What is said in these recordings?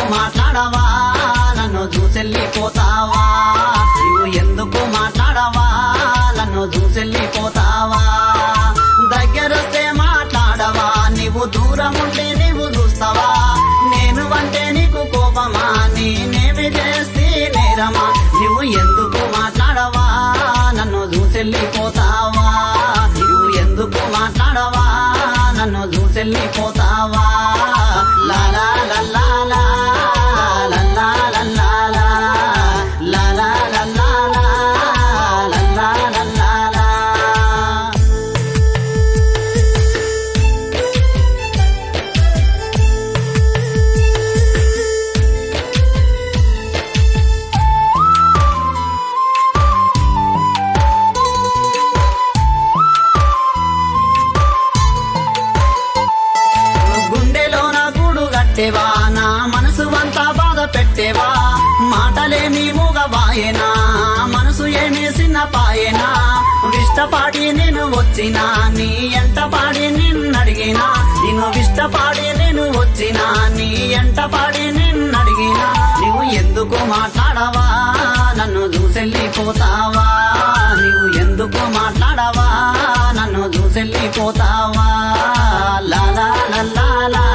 మాట్లాడవా నన్ను చూసెళ్ళిపోతావా నువ్వు ఎందుకు మాట్లాడవా నన్ను చూసెళ్ళిపోతావా దగ్గరొస్తే మాట్లాడవా నీవు దూరం ఉంటే నీవు చూస్తావా నేను అంటే నీకు కోపమా నేనేమి చేస్తే నేరమా నువ్వు ఎందుకు మాట్లాడవా నన్ను చూసెళ్ళిపోతావా నువ్వు ఎందుకు మాట్లాడవా నన్ను చూసెళ్ళిపోతావా లాలా లల్లా లల్లా లల్లా లాలా లల్లా లల్లా లల్లా నా మనసు అంతా బాధ పెట్టేవా మాటలేమి మూగవాయేనా మనసు ఏమి సిన్నపాయేనా విష్టపాడి నేను వచ్చినా నీ ఎంట పాడి నిన్నడిగినా నిన్ను విష్టపాడి నేను వచ్చినా నీ ఎంట పాడి నిన్నడిగినా నువ్వు ఎందుకు మాట్లాడవా నన్ను చూసెళ్ళిపోతావా నువ్వు ఎందుకు మాట్లాడవా నన్ను చూసెళ్ళిపోతావా లాలా లల్లా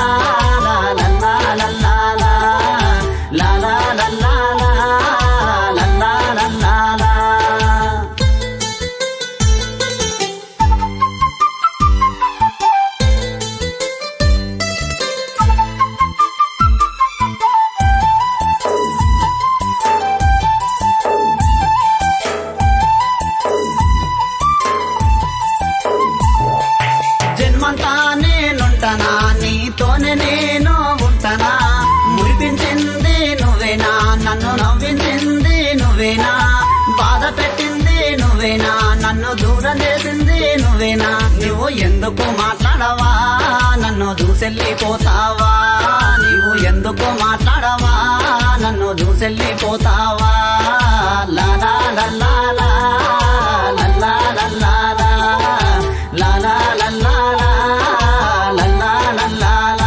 జన్మంతా నేనుంటనా నీతోనే నేను ఉంటనా మురిపించింది నువ్వేనా నన్ను నవ్వించింది నువ్వేనా బాధ పెట్టింది నువ్వేనా నన్ను దూరం చేసింది నువ్వేనా నువ్వు ఎందుకు మాట్లాడవా నన్ను చూసెళ్ళిపోతావా నువ్వు ఎందుకు మాట్లాడవా నన్ను చూసెళ్ళిపోతావా లాలా లల్లా లల్లా లల్లా లాలా లల్లా లల్లా లల్లా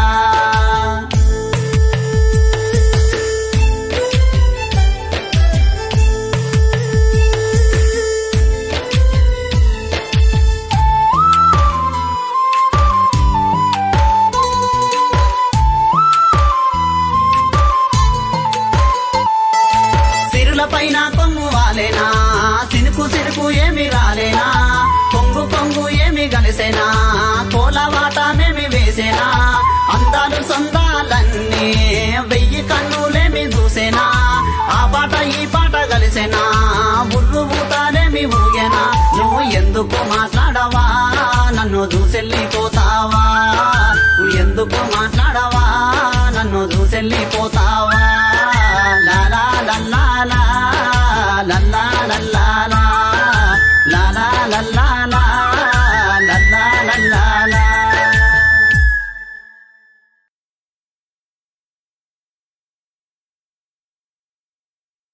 సిరుల పైన కొంగు వాలేనా సినుకు సినుకు ఏమి రాలేనా కొంగు కొంగు ఏమి కలిసేనా కోలవాటమేమి వేసేనా అందాలు సందాలన్నీ 1000 కన్నులేమి చూసేనా ఆ పాట ఈ పాట కలిసేనా బుర్రు బూతాలేమి ఊగేనా నువ్వు ఎందుకు మాట్లాడవా నన్ను చూసెళ్ళిపోతావా నువ్వు ఎందుకు మాట్లాడవా నన్ను చూసెళ్ళిపోతావా